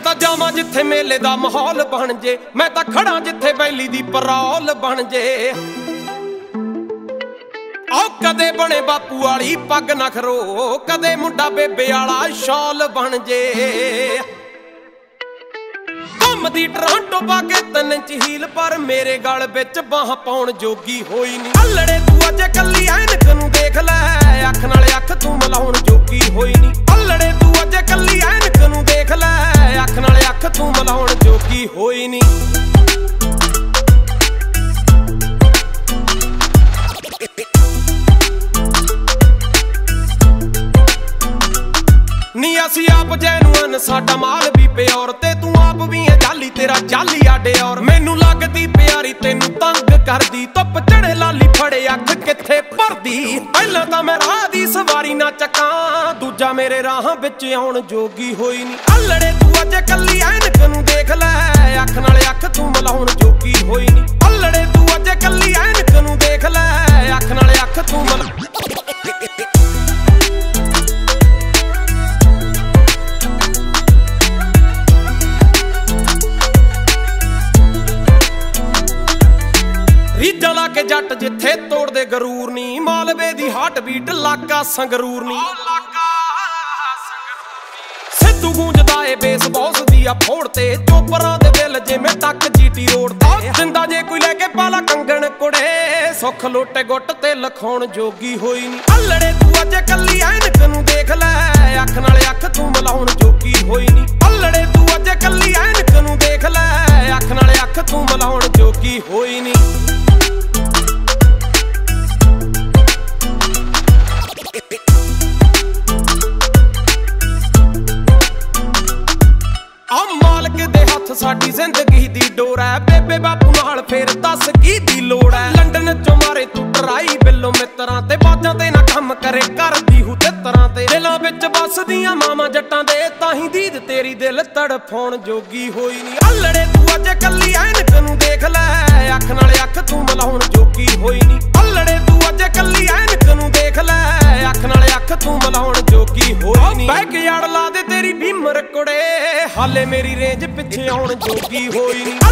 ਤਾਂ ਜਾਵਾਂ ਜਿੱਥੇ ਮੇਲੇ ਦਾ ਮਾਹੌਲ ਬਣ ਜੇ, ਮੈਂ ਤਾਂ ਖੜਾ ਜਿੱਥੇ ਬੈਲੀ ਦੀ ਪਰੌਲ ਬਣ ਜੇ। ਆਓ ਕਦੇ ਬਣੇ ਬਾਪੂ ਵਾਲੀ ਪੱਗ ਨਾ ਖਰੋ, ਕਦੇ ਮੁੰਡਾ ਬੇਬੇ ਵਾਲਾ ਸ਼ਾਲ ਬਣ ਜੇ। ਘੁੰਮਦੀ ਟਰਾਂਟੋ ਪਾ ਕੇ 3 ਇੰਚ ਹੀਲ, ਪਰ ਮੇਰੇ ਗਲ ਵਿੱਚ ਬਾਹ ਪਾਉਣ ਜੋਗੀ ਹੋਈ ਨੀ। ਅਲੜੇ ਤੂੰ ਅੱਜ ਕੱਲੀ ਐਨਕ ਨੂੰ ਦੇਖ ਲੈ, ਅੱਖ ਨਾਲ ਅੱਖ ਤੂੰ ਮਿਲਾਉਣ ਜੋਗੀ ਹੋਈ ਨੀ। ਅਲੜੇ ਤੂੰ ਅੱਜ ਕੱਲੀ ਐਨਕ ਨੂੰ ਦੇਖ ਲੈ, ਅੱਖ ਨਾਲ ਅੱਖ ਤੂੰ ਮਿਲਾਉਣ ਜੋਗੀ ਹੋਈ ਨੀ। ਨੀ ਅਸੀਂ ਆਪ ਜੈਨੂਅਨ, ਸਾਡਾ ਮਾਲ ਵੀ ਪਿਓਰ, ਤੇ ਤੂੰ ਆਪ ਵੀ ਹੈ ਜਾਲੀ, ਤੇਰਾ ਜਾਲੀ ਆਡੇ ਔਰ। ਮੈਨੂੰ ਲੱਗਦੀ ਪਿਆਰੀ ਤੈਨੂੰ ਤੰਗ ਕਰਦੀ, ਧੁੱਪ ਚੜੇ ਲਾਲੀ ਫੜੇ ਅੱਖ ਕਿੱਥੇ ਭਰਦੀ। ਪਹਿਲਾਂ ਤਾਂ ਮੈਂ ਰਾਹ ਦੀ ਸਵਾਰੀ ਨਾ ਚੱਕਾਂ, ਦੂਜਾ ਮੇਰੇ ਰਾਹਾਂ ਵਿੱਚ ਆਉਣ ਜੋਗੀ ਹੋਈ ਨੀ। ਅਲੜੇ ਤੂੰ ਅੱਜ ਕੱਲੀ ਐਨਕ ਨੂੰ ਦੇਖ ਲੈ, ਅੱਖ ਨਾਲ ਅੱਖ ਤੂੰ ਮਿਲਾਉਣ ਜੋਗੀ ਹੋਈ ਨੀ। ਅਲੜੇ ਤੂੰ ਅੱਜ ਕੱਲੀ ਐਨਕ ਨੂੰ ਦੇਖ ਲੈ, ਅੱਖ ਨਾਲ ਅੱਖ ਤੂੰ ਰੀਝਾਂ ਲਾ ਕੇ ਜੱਟ ਜਿੱਥੇ ਤੋੜਦੇ ਗਰੂਰ ਨੀ, ਮਾਲਵੇ ਦੀ ਹਾਰਟ ਬੀਟ ਲਾਗਾ ਸੰਗਰੂਰ ਨੀ। ਸਿੱਧੂ ਗੂੰਜਦਾ ਏ ਬੇਸ ਬੌਸ ਦੀ ਆ ਫੋੜ ਤੇ, ਚੋਪਰਾਂ ਦੇ ਦਿਲ ਜਿਵੇਂ ਟੱਕ ਜੀਟੀ ਰੋਡ ਤੇ। ਜਿੰਦਾ ਜੇ ਕੋਈ ਲੈ ਕੇ ਪਾਲਾ ਕੰਗਣ ਕੁੜੇ, ਸੁੱਖ ਲੋਟੇ ਗੁੱਟ ਤੇ ਲਖਾਉਣ ਜੋਗੀ ਹੋਈ ਨੀ। ਅਲੜੇ ਤੂੰ ਅੱਜ ਕੱਲੀ ਐਨਕ ਨੂੰ ਦੇਖ ਲੈ, ਅੱਖ ਨਾਲ ਅੱਖ ਤੂੰ ਮਿਲਾਉਣ ਜੋਗੀ ਹੋਈ ਨੀ। ਅਲੜੇ ਤੂੰ ਅੱਜ ਕੱਲੀ ਐਨਕ ਨੂੰ ਦੇਖ ਲੈ, ਅੱਖ ਨਾਲ ਅੱਖ ਤੂੰ ਮਿਲਾਉਣ ਜੋਗੀ ਹੋਈ ਨੀ। ਸਾਡੀ ਜ਼ਿੰਦਗੀ ਦੀ ਡੋਰ ਐ, ਬੇਬੇ ਬਾਪੂ ਨਾਲ ਫੇਰ ਦੱਸ ਕੀ ਦੀ ਲੋੜ ਐ। ਲੰਡਨ ਚੋਂ ਮਾਰੇ ਤੂੰ ਟਰਾਈ ਬਿੱਲੋ ਮਿੱਤਰਾਂ ਤੇ, ਬਾਜਾਂ ਤੇ ਨਾ ਕੰਮ ਕਰੇ ਕਰਦੀ ਹੂ ਤਿੱਤਰਾਂ ਤੇ। ਦਿਲਾਂ ਵਿੱਚ ਵੱਸਦੀਆਂ ਮਾਵਾਂ ਜੱਟਾਂ ਦੇ, ਤਾਹੀਂ ਦੀਦ ਤੇਰੀ ਦਿਲ ਤੜਫਾਉਣ ਜੋਗੀ ਹੋਈ ਨੀ। ਅਲੜੇ ਤੂੰ ਅੱਜ ਕੱਲੀ ਐਨਕ ਨੂੰ ਦੇਖ ਲੈ, ਅੱਖ ਨਾਲ ਅੱਖ ਤੂੰ ਮਿਲਾਉਣ ਜੋਗੀ ਹੋਈ ਨੀ। ਅਲੜੇ ਤੂੰ ਅੱਜ ਕੱਲੀ ਐਨਕ ਨੂੰ ਦੇਖ ਲੈ, ਅੱਖ ਨਾਲ ਅੱਖ ਤੂੰ ਮਿਲਾਉਣ ਜੋਗੀ ਹੋਈ ਨੀ। ਬੈਕ ਯਾਰਡ ਲਾ ਦੇ ਤੇਰੀ ਭੀਮਰ ਕੁੜੇ, ਹਾਲੇ ਮੇਰੀ ਰੇਂਜ ਪਿੱਛੇ ਆਉਣ ਜੋਗੀ ਹੋਈ ਨੀ।